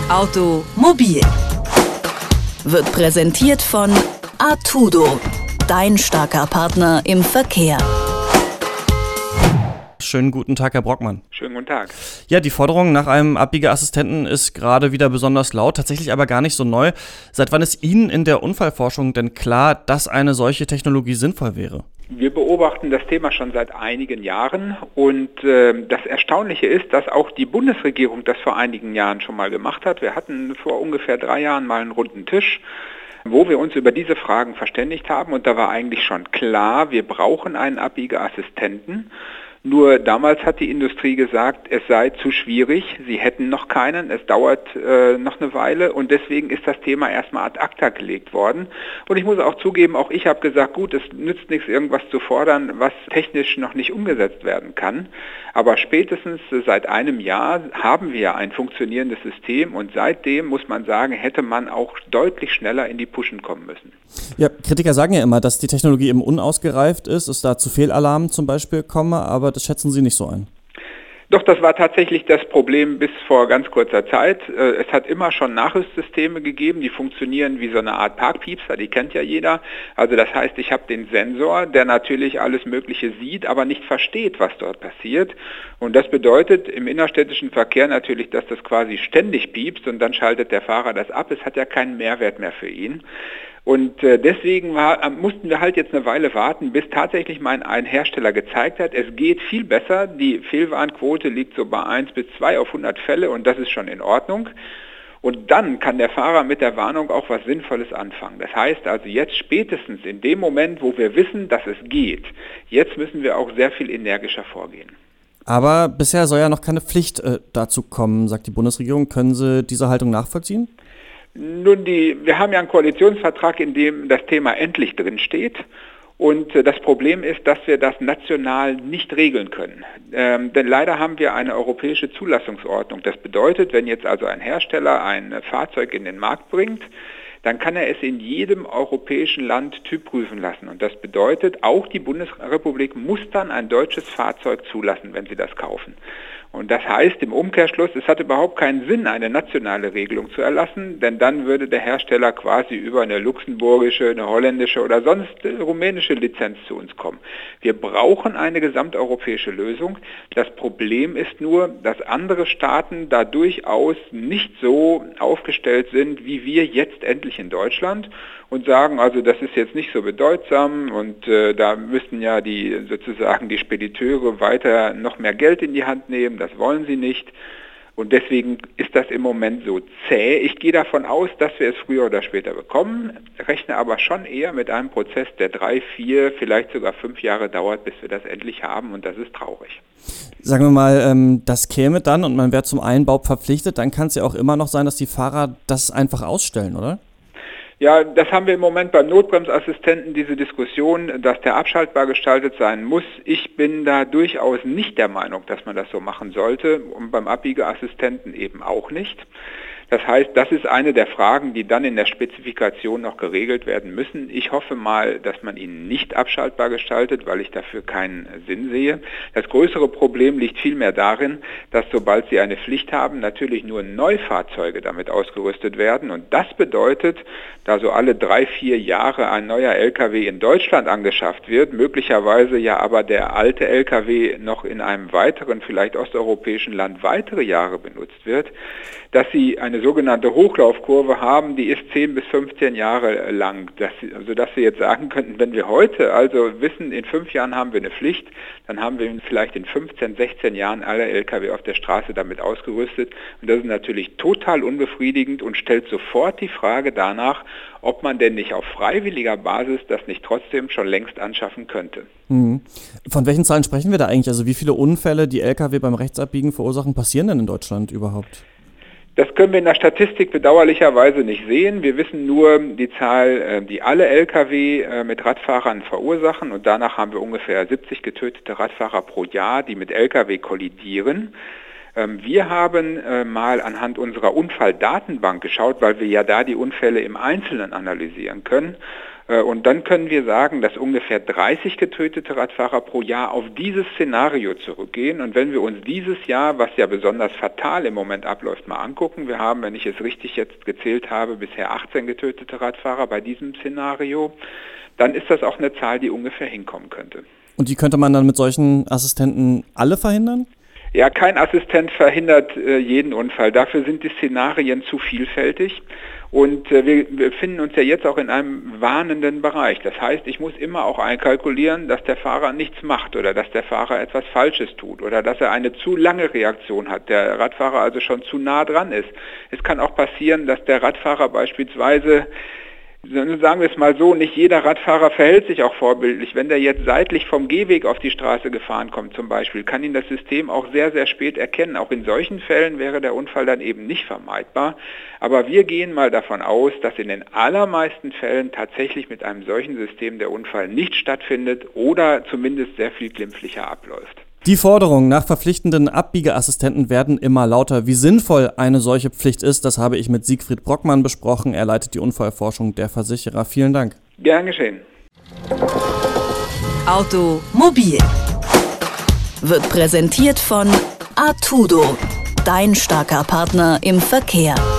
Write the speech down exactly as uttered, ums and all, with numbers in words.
Automobil wird präsentiert von Artudo, dein starker Partner im Verkehr. Schönen guten Tag, Herr Brockmann. Schönen guten Tag. Ja, die Forderung nach einem Abbiegeassistenten ist gerade wieder besonders laut, tatsächlich aber gar nicht so neu. Seit wann ist Ihnen in der Unfallforschung denn klar, dass eine solche Technologie sinnvoll wäre? Wir beobachten das Thema schon seit einigen Jahren und äh, das Erstaunliche ist, dass auch die Bundesregierung das vor einigen Jahren schon mal gemacht hat. Wir hatten vor ungefähr drei Jahren mal einen runden Tisch, wo wir uns über diese Fragen verständigt haben und da war eigentlich schon klar, wir brauchen einen Abbiegeassistenten. Nur damals hat die Industrie gesagt, es sei zu schwierig, sie hätten noch keinen, es dauert äh, noch eine Weile und deswegen ist das Thema erstmal ad acta gelegt worden. Und ich muss auch zugeben, auch ich habe gesagt, gut, es nützt nichts, irgendwas zu fordern, was technisch noch nicht umgesetzt werden kann. Aber spätestens seit einem Jahr haben wir ein funktionierendes System und seitdem, muss man sagen, hätte man auch deutlich schneller in die Pushen kommen müssen. Ja, Kritiker sagen ja immer, dass die Technologie eben unausgereift ist, es da zu Fehlalarmen zum Beispiel komme, aber das schätzen Sie nicht so ein. Doch, das war tatsächlich das Problem bis vor ganz kurzer Zeit. Es hat immer schon Nachrüstsysteme gegeben, die funktionieren wie so eine Art Parkpiepser, die kennt ja jeder. Also das heißt, ich habe den Sensor, der natürlich alles Mögliche sieht, aber nicht versteht, was dort passiert. Und das bedeutet im innerstädtischen Verkehr natürlich, dass das quasi ständig piepst und dann schaltet der Fahrer das ab. Es hat ja keinen Mehrwert mehr für ihn. Und deswegen war, mussten wir halt jetzt eine Weile warten, bis tatsächlich mal ein Hersteller gezeigt hat, es geht viel besser, die Fehlwarnquote liegt so bei eins bis zwei auf hundert Fälle und das ist schon in Ordnung. Und dann kann der Fahrer mit der Warnung auch was Sinnvolles anfangen. Das heißt also jetzt spätestens in dem Moment, wo wir wissen, dass es geht, jetzt müssen wir auch sehr viel energischer vorgehen. Aber bisher soll ja noch keine Pflicht äh, dazu kommen, sagt die Bundesregierung. Können Sie diese Haltung nachvollziehen? Nun, die, wir haben ja einen Koalitionsvertrag, in dem das Thema endlich drin steht. Und äh, das Problem ist, dass wir das national nicht regeln können. Ähm, denn leider haben wir eine europäische Zulassungsordnung. Das bedeutet, wenn jetzt also ein Hersteller ein Fahrzeug in den Markt bringt, dann kann er es in jedem europäischen Land typprüfen lassen. Und das bedeutet, auch die Bundesrepublik muss dann ein deutsches Fahrzeug zulassen, wenn sie das kaufen. Und das heißt im Umkehrschluss, es hat überhaupt keinen Sinn, eine nationale Regelung zu erlassen, denn dann würde der Hersteller quasi über eine luxemburgische, eine holländische oder sonst rumänische Lizenz zu uns kommen. Wir brauchen eine gesamteuropäische Lösung. Das Problem ist nur, dass andere Staaten da durchaus nicht so aufgestellt sind, wie wir jetzt endlich in Deutschland und sagen, also das ist jetzt nicht so bedeutsam und äh, da müssten ja die sozusagen die Spediteure weiter noch mehr Geld in die Hand nehmen. Das wollen sie nicht und deswegen ist das im Moment so zäh. Ich gehe davon aus, dass wir es früher oder später bekommen, rechne aber schon eher mit einem Prozess, der drei, vier, vielleicht sogar fünf Jahre dauert, bis wir das endlich haben und das ist traurig. Sagen wir mal, das käme dann und man wäre zum Einbau verpflichtet, dann kann es ja auch immer noch sein, dass die Fahrer das einfach ausstellen, oder? Ja, das haben wir im Moment beim Notbremsassistenten, diese Diskussion, dass der abschaltbar gestaltet sein muss. Ich bin da durchaus nicht der Meinung, dass man das so machen sollte und beim Abbiegeassistenten eben auch nicht. Das heißt, das ist eine der Fragen, die dann in der Spezifikation noch geregelt werden müssen. Ich hoffe mal, dass man ihn nicht abschaltbar gestaltet, weil ich dafür keinen Sinn sehe. Das größere Problem liegt vielmehr darin, dass sobald Sie eine Pflicht haben, natürlich nur Neufahrzeuge damit ausgerüstet werden. Und das bedeutet, da so alle drei, vier Jahre ein neuer L K W in Deutschland angeschafft wird, möglicherweise ja aber der alte L K W noch in einem weiteren, vielleicht osteuropäischen Land weitere Jahre benutzt wird, dass Sie eine sogenannte Hochlaufkurve haben, die ist zehn bis fünfzehn Jahre lang, dass Sie, also dass Sie jetzt sagen könnten, wenn wir heute also wissen, in fünf Jahren haben wir eine Pflicht, dann haben wir vielleicht in fünfzehn, sechzehn Jahren alle L K W auf der Straße damit ausgerüstet und das ist natürlich total unbefriedigend und stellt sofort die Frage danach, ob man denn nicht auf freiwilliger Basis das nicht trotzdem schon längst anschaffen könnte. Mhm. Von welchen Zahlen sprechen wir da eigentlich? Also wie viele Unfälle, die L K W beim Rechtsabbiegen verursachen, passieren denn in Deutschland überhaupt? Das können wir in der Statistik bedauerlicherweise nicht sehen. Wir wissen nur die Zahl, die alle L K W mit Radfahrern verursachen und danach haben wir ungefähr siebzig getötete Radfahrer pro Jahr, die mit L K W kollidieren. Wir haben mal anhand unserer Unfalldatenbank geschaut, weil wir ja da die Unfälle im Einzelnen analysieren können. Und dann können wir sagen, dass ungefähr dreißig getötete Radfahrer pro Jahr auf dieses Szenario zurückgehen. Und wenn wir uns dieses Jahr, was ja besonders fatal im Moment abläuft, mal angucken, wir haben, wenn ich es richtig jetzt gezählt habe, bisher achtzehn getötete Radfahrer bei diesem Szenario, dann ist das auch eine Zahl, die ungefähr hinkommen könnte. Und die könnte man dann mit solchen Assistenten alle verhindern? Ja, kein Assistent verhindert äh, jeden Unfall. Dafür sind die Szenarien zu vielfältig. Und äh, wir befinden uns ja jetzt auch in einem warnenden Bereich. Das heißt, ich muss immer auch einkalkulieren, dass der Fahrer nichts macht oder dass der Fahrer etwas Falsches tut oder dass er eine zu lange Reaktion hat, der Radfahrer also schon zu nah dran ist. Es kann auch passieren, dass der Radfahrer beispielsweise, sagen wir es mal so, nicht jeder Radfahrer verhält sich auch vorbildlich. Wenn der jetzt seitlich vom Gehweg auf die Straße gefahren kommt zum Beispiel, kann ihn das System auch sehr, sehr spät erkennen. Auch in solchen Fällen wäre der Unfall dann eben nicht vermeidbar. Aber wir gehen mal davon aus, dass in den allermeisten Fällen tatsächlich mit einem solchen System der Unfall nicht stattfindet oder zumindest sehr viel glimpflicher abläuft. Die Forderungen nach verpflichtenden Abbiegeassistenten werden immer lauter. Wie sinnvoll eine solche Pflicht ist, das habe ich mit Siegfried Brockmann besprochen. Er leitet die Unfallforschung der Versicherer. Vielen Dank. Gern geschehen. Automobil wird präsentiert von Artudo, dein starker Partner im Verkehr.